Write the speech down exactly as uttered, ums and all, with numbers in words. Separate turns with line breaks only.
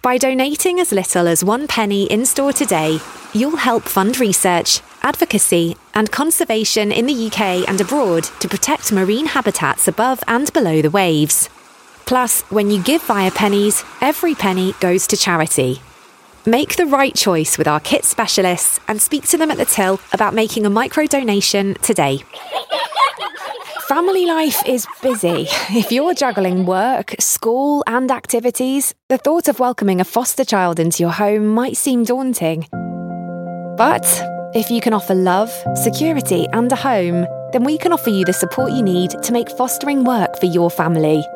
By donating as little as one penny in-store today, you'll help fund research, advocacy and conservation in the U K and abroad to protect marine habitats above and below the waves. Plus, when you give via pennies, every penny goes to charity. Make the right choice with our kit specialists and speak to them at the till about making a micro-donation today. Family life is busy. If you're juggling work, school and activities, the thought of welcoming a foster child into your home might seem daunting. But if you can offer love, security and a home, then we can offer you the support you need to make fostering work for your family.